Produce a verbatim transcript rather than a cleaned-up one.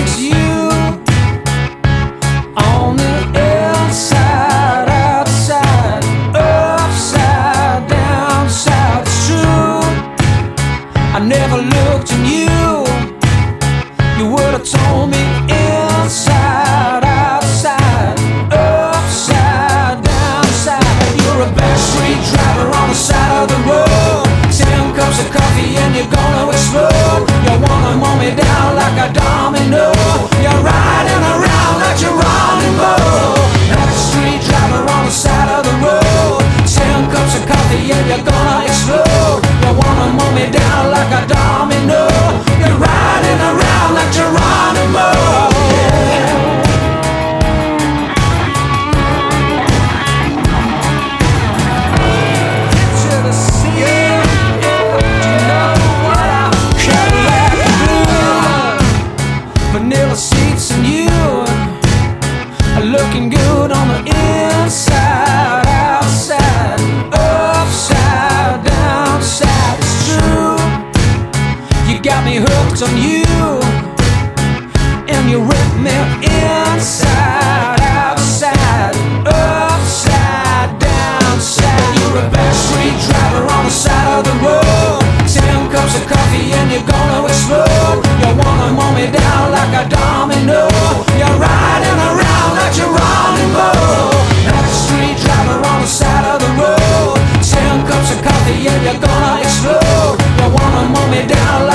it's you on the inside, outside, upside down, south. It's true, I never looked in you. You would have told me inside, outside, upside down, south. You're a backstreet driver on the side of the road. Ten cups of coffee and you're gonna explode. You wanna mow me down like a domino. You're riding around like Geronimo. Backstreet driver on the side of the road. Ten cups of coffee and you're gonna explode. You wanna mow me down like a domino. You're riding around like Geronimo. Yeah. Vanilla seats and you are looking good on the inside, outside, upside down, side. It's true, you got me hooked on you, and you ripped me inside, outside, upside down, side. You're a backstreet driver on the side of the road. Ten cups of coffee and you're gonna explode. You wanna mow me down like a domino. You're riding around like Geronimo. Backstreet driver on the side of the road. Ten cups of coffee and you're gonna explode. You wanna mow me down like